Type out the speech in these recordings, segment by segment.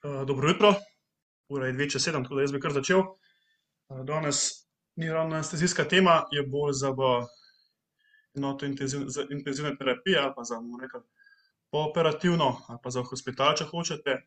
Dobro jutro, ura je 2:07, tako da jaz bi kar začel. Danes ni ravno anestezijska tema, je bolj enoto za intenzivne terapije ali pa za, bomo rekli, pooperativno ali pa za hospital, če hočete.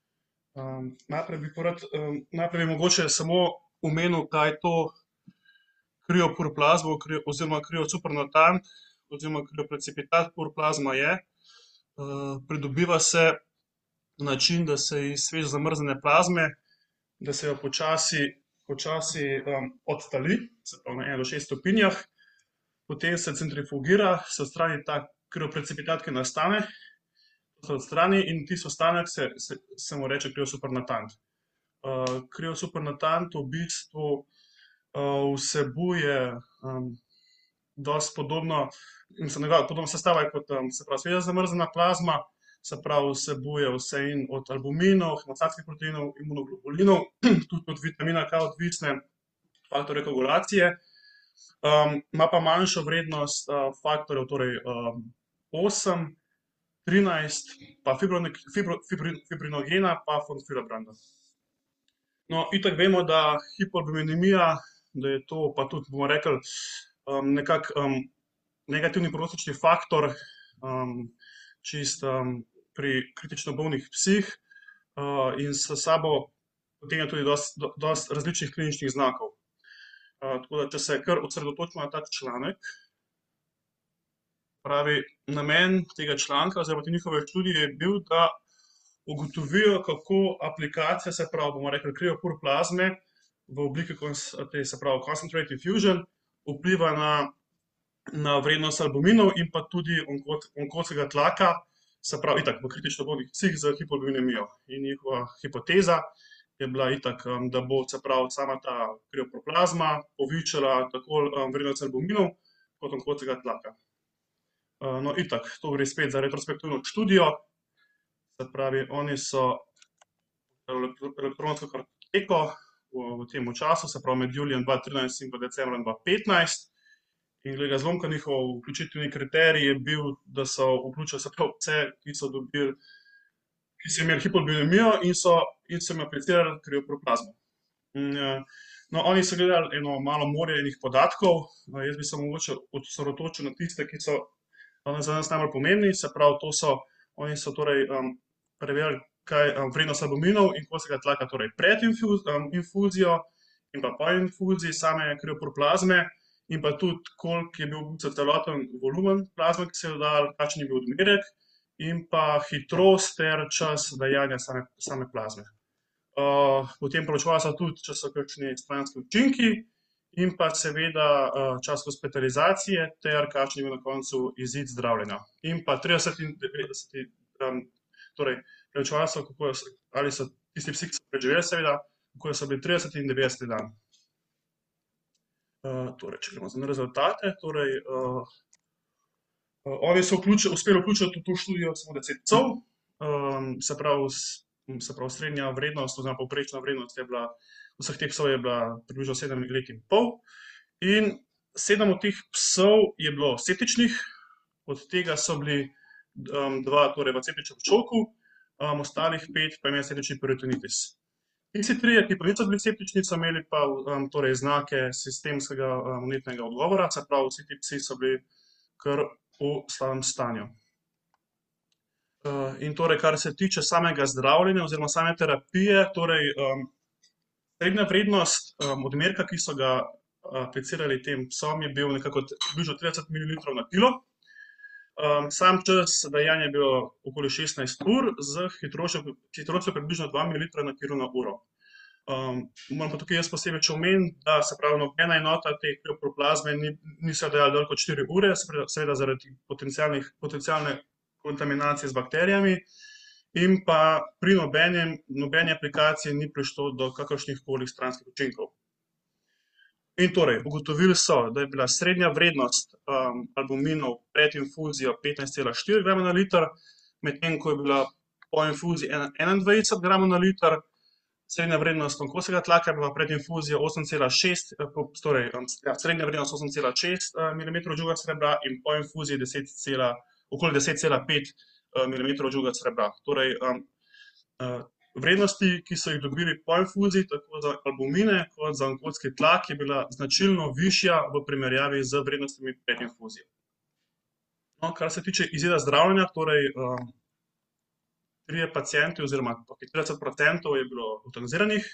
Najprej bi mogoče samo omenil, kaj je to kriopurplazma oziroma kriosupernatant oziroma krioprecipitat purplazma je. Pridobiva se na način, da se iz sveže zamrznjene plazme, da se jo počasi odtali, se pravi na 1 do 6 stopinjah, potem se centrifugira, se odstrani ta krioprecipitaat, ki nastane, se odstrani in tisti ostanek se mu reče kriosupernatant. Kriosupernatant v bistvu vsebuje dosti podobno, podobno sestava je kot se pravi sveže zamrznjena plazma, se pravi vsebuje vse od albuminov, hemostatskih proteinov, imunoglobulinov, tudi od vitamina K odvisne faktorje koagulacije. Ima pa manjšo vrednost faktorjev, torej 8, 13, pa fibrinogena, pa fosfirabranda. No, itak vemo, da hipoalbuminemija, da je to pa tudi, bomo rekli, nekako negativni prognostični faktor pri kritično bolnih psih in s sabo potegne tudi dosti različnih kliničnih znakov. Tako da, če se kar osredotočimo na ta članek, pravi, namen tega članka oziroma te njihove študije je bil, da ugotovijo, kako aplikacija, se pravi, bomo rekli, kriopurplazme v obliki, se pravi, concentrate infusion, vpliva na vrednost albuminov in pa tudi onkotskega tlaka, se pravi, itak v kritično bolnih psih z hipoalbuminemijo. In njihova hipoteza je bila itak, da bo, se pravi, sama ta kriopurplazma povečala tako vrednost albuminov kot onkotskega tlaka. No, itak, to gre spet za retrospektivno študijo, se pravi, oni so elektronsko kartoteko v tem času, se pravi med julijem 2013 in pa decembrom 2015. In glede ga zlomka, njihov vključitveni kriterij je bil, da so vključili se prav vse, ki so imeli hipoalbuminemijo in so jim aplicirali kriopurplazmo. No, oni so gledali eno malo morje enih podatkov, jaz bi se mogoče osredotočil na tiste, ki so za nas najbolj pomembni, se pravi, oni so torej preverili, kaj vrednost albuminov in onkotskega tlaka, torej pred infuzijo in pa po infuziji same kriopurplazme, in pa tudi, koliko je bil celoten volumen plazme, ki se je dodal, kakšen je bil odmerek, in pa hitrost ter čas dajanja same plazme. Potem proučevali so tudi, če so kakšni stranski učinki, in pa seveda čas hospitalizacije ter kakšen je bil na koncu izid zdravljenja. In pa 30 in 90, torej preučevali so, ali so tisti psi, ki so preživeli, seveda, kako so bili 30 in 90 dan. Torej, če gremo na rezultate, torej oni so uspeli vključiti v to študijo samo 10 psov, se pravi srednja vrednost oziroma povprečna vrednost je bila, vseh teh psov je bila približno 7,5 let. In 7 od teh psov je bilo septičnih, od tega so bili 2 torej v septičnem šoku, ostalih 5 pa je imelo septični peritonitis. Tisti 3, ki pa niso bili septični, so imeli pa torej znake sistemskega vnetnega odgovora, se pravi, vsi ti psi so bili kar v slabem stanju. In torej, kar se tiče samega zdravljenja oziroma same terapije, torej srednja vrednost odmerka, ki so ga aplicirali tem psom, je bil nekako približno 30 mililitrov na kilo. Sam čas dajanja je bil okoli 16 ur z hitrostjo približno 2 mililitra na kilo na uro. Moram pa tukaj jaz posebej omeniti, da se pravi nobena enota te kriopurplazme ni se dajala dlje kot 4 ure, seveda zaradi potencialne kontaminacije z bakterijami, in pa pri nobeni aplikaciji ni prišlo do kakršnihkoli stranskih učinkov. In torej, ugotovili so, da je bila srednja vrednost albuminov pred infuzijo 15,4 grama na liter, medtem ko je bila po infuziji 21 gramov na liter, srednja vrednost onkostnega tlaka je bila pred infuzijo 8,6, torej srednja vrednost 8,6 mm žuga srebra in po infuziji okoli 10,5 mm žuga srebra. Torej, vrednosti, ki so jih dobili po infuziji, tako za albumine kot za onkotski tlak, je bila značilno višja v primerjavi z vrednostmi pred infuzijo. No, kar se tiče izida zdravljenja, torej trije pacienti oziroma 40% je bilo eutanaziranih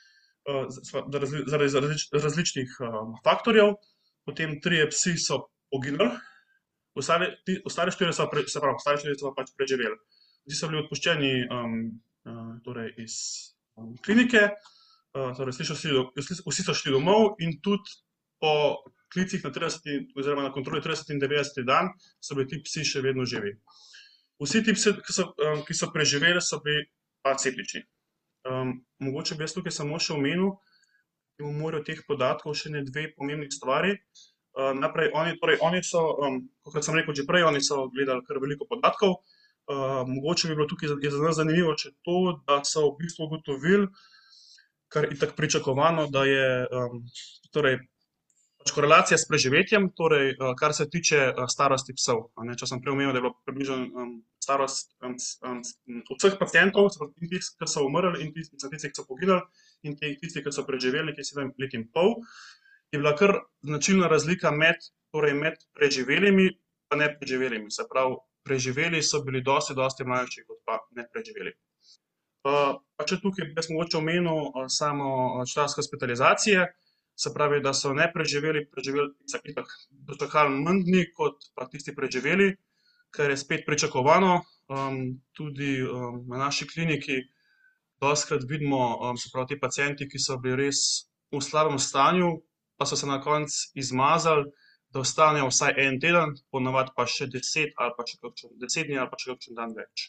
zaradi različnih faktorjev, potem trije psi so poginili, ostali štirje so pač preživeli. Vsi so bili odpuščeni torej iz klinike, torej vsi so šli domov in tudi po klicih na 30. oziroma na kontroli 30. in 90. dan so bili ti psi še vedno živi. Vsi ti psi, ki so preživeli, so bili aceptični. Mogoče bi jaz tukaj samo še omenil, v morju teh podatkov še ne dve pomembni stvari. Najprej oni so, kot sem rekel že prej, oni so gledali kar veliko podatkov. Mogoče bi bilo tukaj za nas zanimivo, če to, da so v bistvu ugotovili, kar itak pričakovano, da je torej pač korelacija s preživetjem, torej kar se tiče starosti psov. Če sem prej omenil, da je bilo približno starost vseh pacientov, tistih, ki so umrli in tistih, ki so poginili in tistih, ki so preživeli nekaj 7 let in pol, je bila kar značilna razlika med preživelimi pa nepreživelimi. Se pravi, preživeli so bili dosti mlajši kot pa nepreživeli. Pa če tukaj bi jaz mogoče omenil samo čas hospitalizacije, se pravi, da so nepreživeli itak dočakali manj dni kot pa tisti preživeli, kar je spet pričakovano. Tudi na naši kliniki dostikrat vidimo, se pravi, ti pacienti, ki so bili res v slabem stanju, pa so se na koncu izmazali, da ostanejo vsaj en teden, ponavadi pa še 10 ali pa še 10 dni ali pa še kakšen dan več.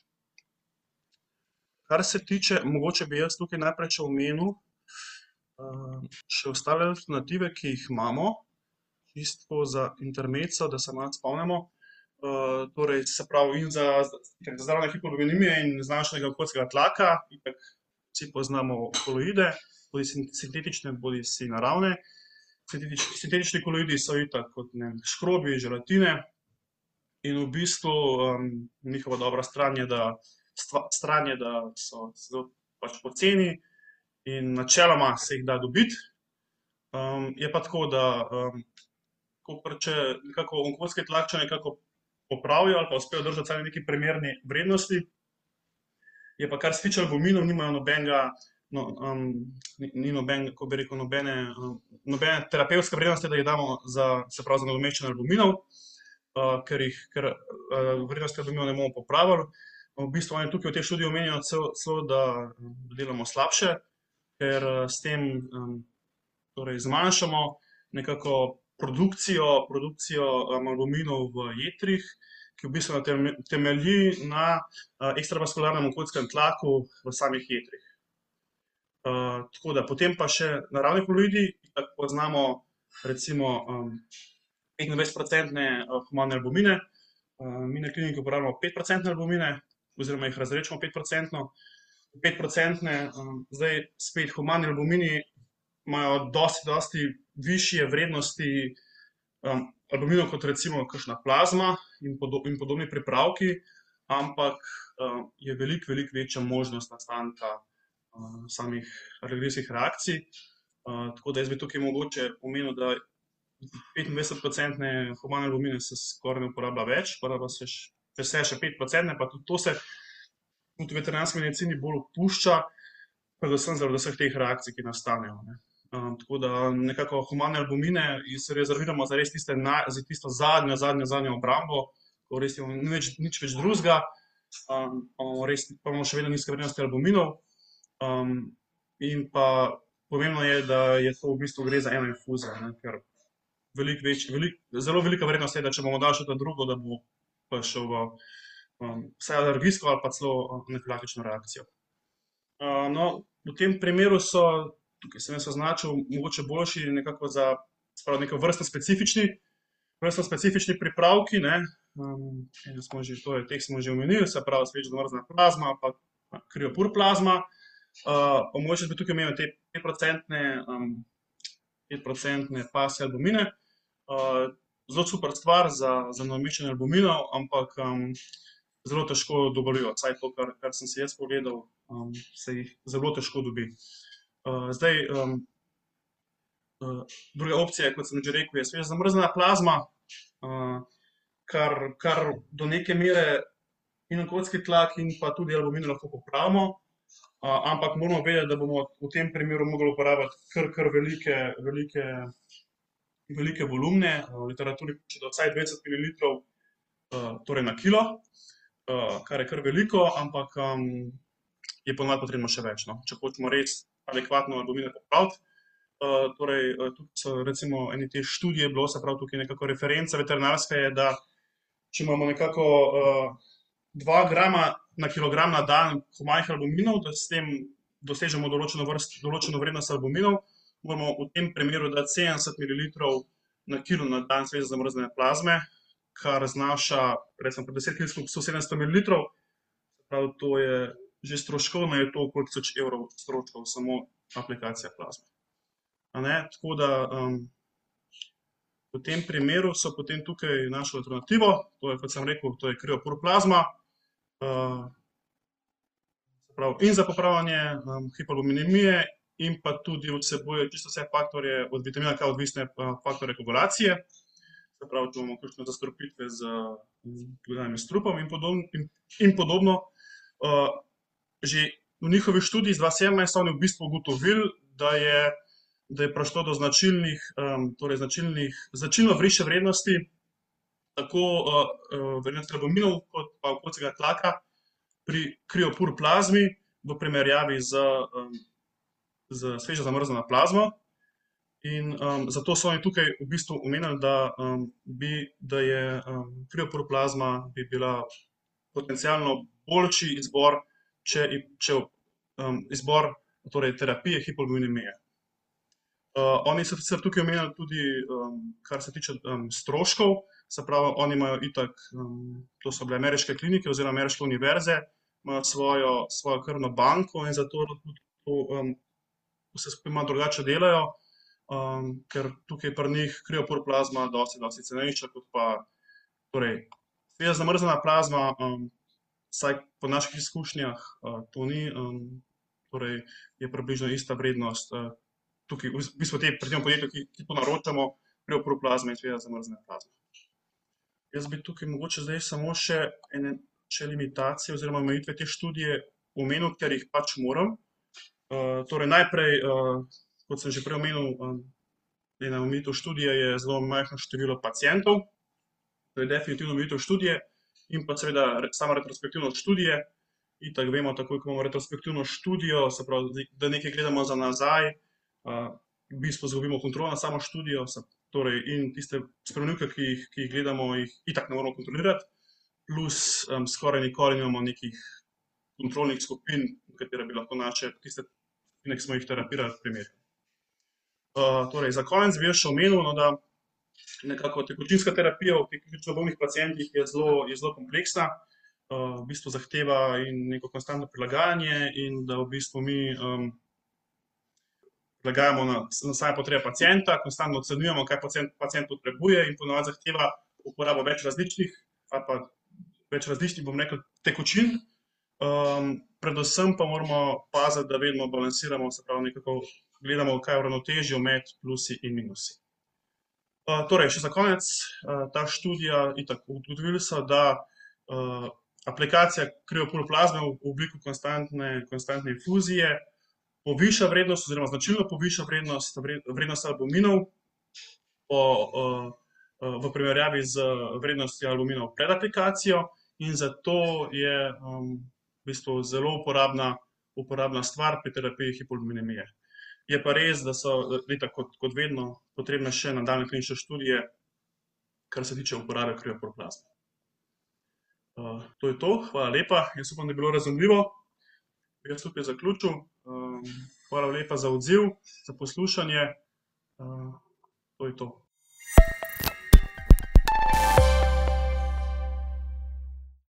Kar se tiče, mogoče bi jaz tukaj najprej še omenil še ostale alternative, ki jih imamo, čisto za intermezzo, da se malo spomnimo. Torej, se pravi, in za zdravljenje hipoglikemije in zmanjšanega onkotskega tlaka, itak vsi poznamo koloide, bodisi sintetične, bodisi naravne. Sintetični koloidi so itak kot škrobi, želatine in v bistvu njihova dobra stran je, da so zelo pač poceni in načeloma se jih da dobiti. Je pa tako, da če nekako onkotski tlak nekako popravijo ali pa uspejo držati vsaj neki primerni vrednosti, je pa kar se tiče albuminov, nimajo kako bi rekel, nobene terapevtske vrednosti, da jih damo za nadomeščanje albuminov, ker vrednosti albuminov ne bomo popravili. V bistvu oni tukaj v tej študiji omenjajo celo, da delamo slabše, ker s tem torej zmanjšamo nekako produkcijo albuminov v jetrih, ki v bistvu temelji na ekstravaskularnem onkotskem tlaku v samih jetrih. Tako da, potem pa še naravni koloidi, tako poznamo recimo 25% humane albumine, mi na kliniki uporabljamo 5% albumine oziroma jih razredčimo 5%. 5%, zdaj spet humani albumini imajo dosti višje vrednosti albuminov kot recimo kakšna plazma in podobni pripravki, ampak je veliko večja možnost nastanka samih alergijskih reakcij. Tako da jaz bi tukaj mogoče omenil, da 25% humane albumine se skoraj ne uporablja več, pa da pa se še 5%, pa tudi to se v veterinarski medicini bolj opušča, predvsem zaradi vseh teh reakcij, ki nastanejo. Tako da nekako humane albumine se rezerviramo za res tisto zadnjo obrambo, ko res imamo nič več drugega, pa imamo še vedno nizke vrednosti albuminov. In pa pomembno je, da je to v bistvu gre za eno infuzijo, ker zelo velika vrednost je, da če bomo dali še to drugo, da bo pa šel v vsaj alergijsko ali pa celo anafilaktično reakcijo. No, v tem primeru so, tukaj sem jaz označil, mogoče boljši nekako za neko vrstno specifični pripravki, teh smo že omenili, se pravi sveža zamrzna plazma pa kriopur plazma. Pa mogoče bi tukaj imel te 5% pasje albumine. Zelo super stvar za nadomeščanje albuminov, ampak zelo težko dobavljivo, vsaj to, kar sem si jaz pogledal, se jih zelo težko dobi. Zdaj, druga opcija, kot sem že rekel, je sveže zamrznjena plazma, kar do neke mere in okoljski tlak in pa tudi aluminij lahko popravimo, ampak moramo vedeti, da bomo v tem primeru mogli uporabiti kar velike volumne. V literaturi piše, da vsaj 20 ml, torej na kilo, kar je kar veliko, ampak je ponovadi potrebno še več, no, če hočemo res adekvatno aluminij popraviti. Torej, tukaj so recimo ene te študije bilo, se pravi tukaj nekako referenca veterinarska je, da če imamo nekako 2 grama na kilogram na dan humajnih aluminov, da s tem dosežemo določeno vrednost aluminov, moramo v tem primeru dati 70 ml na kilo na dan sveže zamrznjene plazme, kar znaša, recimo pri 10 kg skupaj 700 ml, se pravi, to je že stroškovno je to okoli 1000 evrov stroškov samo aplikacija plazme. Tako da v tem primeru so potem tukaj našli alternativo, to je, kot sem rekel, to je krioporoplazma, se pravi in za popravljanje hipoaluminemije in pa tudi vsebuje čisto vse faktorje od vitamina K odvisne faktorje koagulacije, se pravi, če imamo kakšne zastrupitve z dodajanjem strupov in podobno. Že v njihovi študiji iz 2017 so oni v bistvu ugotovili, da je prišlo do značilno višje vrednosti tako vrednosti aluminov kot pa okoljskega tlaka pri krioporoplazmi v primerjavi z sveže zamrznjeno plazmo. In zato so oni tukaj v bistvu omenili, da je krioporoplazma bi bila potencialno boljši izbor, če izbor torej terapije hipoaluminemije. Oni so sicer tukaj omenjali tudi, kar se tiče stroškov, se pravi, oni imajo itak, to so bile ameriške klinike oziroma ameriške univerze, imajo svojo krvno banko in zato vse skupaj malo drugače delajo, ker tukaj pri njih krioporoplazma dosti cenejša kot pa torej sveže zamrznjena plazma, vsaj po naših izkušnjah to ni, torej je približno ista vrednost. Tukaj v bistvu pri tem podjetju, ki to naročamo, krioporoplazme in sveže zamrznjene plazme. Jaz bi tukaj mogoče zdaj samo še limitacije oziroma omejitve te študije omenil, ker jih pač moram. Torej najprej, kot sem že prej omenil, ena omejitev študije je zelo majhno število pacientov, to je definitivno omejitev študije in pa seveda sama retrospektivnost študije. Itak vemo, takoj ko imamo retrospektivno študijo, se pravi, da nekaj gledamo za nazaj, v bistvu izgubimo kontrolo nad samo študijo, torej in tiste spremenljivke, ki jih gledamo, jih itak ne moramo kontrolirati, plus skoraj nikoli nimamo nekih kontrolnih skupin, v katere bi lahko naše tiste skupine, ki smo jih terapirali, primerjali. Torej, za konec bi jaz še omenil, da nekako tekočinska terapija v teh kritično bolnih pacientih je zelo kompleksna, v bistvu zahteva in neko konstantno prilagajanje in da v bistvu mi prilagajamo na same potrebe pacienta, konstantno ocenjujemo, kaj pacient potrebuje in ponovadi zahteva uporabo več različnih, bom rekel, tekočin. Predvsem pa moramo paziti, da vedno balansiramo, se pravi, nekako gledamo, kaj je v ravnotežju med plusi in minusi. Torej, še za konec, ta študija itak ugotovili so, da aplikacija krioporoplazme v obliki konstantne infuzije poviša vrednost oziroma značilno poviša vrednost albuminov v primerjavi z vrednostjo aluminov pred aplikacijo in zato je v bistvu zelo uporabna stvar pri terapiji hipoaluminemije. Je pa res, da so kot vedno potrebne še nadaljnje klinične študije, kar se tiče uporabe krioporoplazme. To je to, hvala lepa, jaz upam, da je bilo razumljivo. Bi jaz tukaj zaključil. Hvala lepa za odziv, za poslušanje. To je to.